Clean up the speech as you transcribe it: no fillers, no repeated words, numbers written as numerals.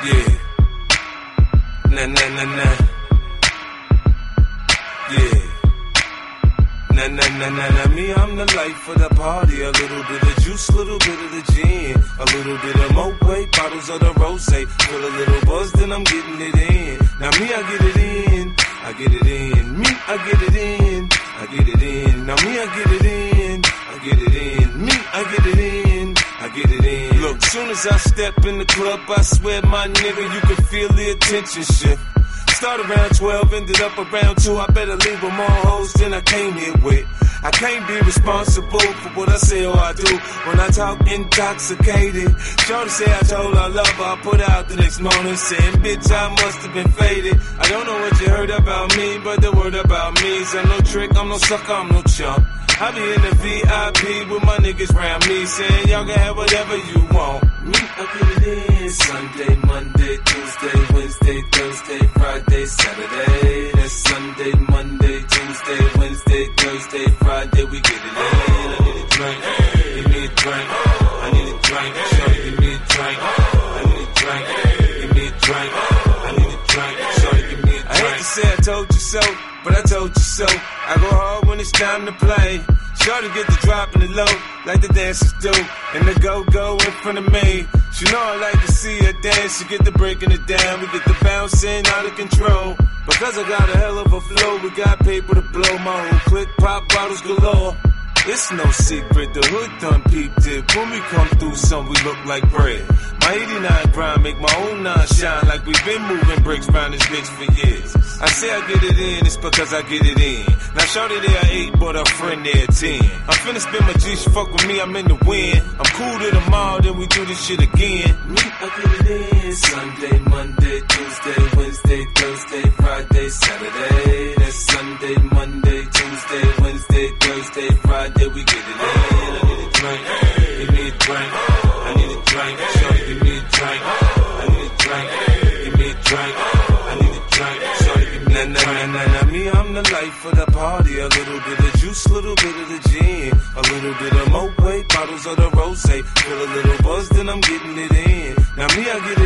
Yeah. Nah, nah, nah, nah. Yeah. Nah, nah, nah, nah, nah. Me, I'm the life of the party. A little bit of juice, little bit of the gin. A little bit of Moet, bottles of the rosé. Feel a little buzz, then I'm getting it in. Now me, I get it in. I get it in. Me, I get it in. I get it in. Now me, I get it in. I get it in. Me, I get it in. I get it in. Look, soon as I step in the club, I swear, my nigga, you can feel the attention shift. Start around 12, ended up around 2. I better leave with more hoes than I came here with. I can't be responsible for what I say or I do when I talk intoxicated. Shorty say I told her I love her. I put out the next morning saying, bitch, I must have been faded. I don't know what you heard about me, but the word about me is I'm no trick, I'm no sucker, I'm no chump. I be in the VIP with my niggas round me saying y'all can have whatever you want. Me, I get it in. Sunday, Monday, Tuesday, Wednesday, Thursday, Friday, Saturday. That's Sunday, Monday, Tuesday, Wednesday, Thursday, Friday, we get it in. I need a drink, give me a drink. I need a drink, shorty, give me a drink. I need a drink, give me a drink. I need a drink, shorty, give me a drink. I hate to say I told you so, but I told you so. I go hard when it's time to play. Shorty get the drop in the low, like the dancers do, and the go-go in front of me. She know I like to see her dance. She get the breaking it down, we get the bouncing out of control. Because I got a hell of a flow, we got paper to blow. My whole clique, pop bottles galore. It's no secret, the hood done peeped it. When we come through, some we look like bread. My 89 grind make my own 9 shine like we've been moving bricks round this bitch for years. I say I get it in, it's because I get it in. Now shorty there 8, but her friend there 10. I'm finna spin my G, she fuck with me, I'm in the wind. I'm cool to the mall, then we do this shit again. Me, I get it in. Sunday, Monday, Tuesday, Wednesday, Thursday, Friday, Saturday. That's Sunday, Monday, Tuesday, Wednesday, Thursday, Friday, we get it in. I need a drink, give me a drink. I need a drink, shorty, give me a drink. I need a drink, give me a drink. I need a drink, shorty, give me a drink. Nah, nah, nah, me, I'm the life of the party. A little bit of juice, little bit of the gin. A little bit of Moet, bottles of the rosé. Feel a little buzz, then I'm getting it in. Now me, I get it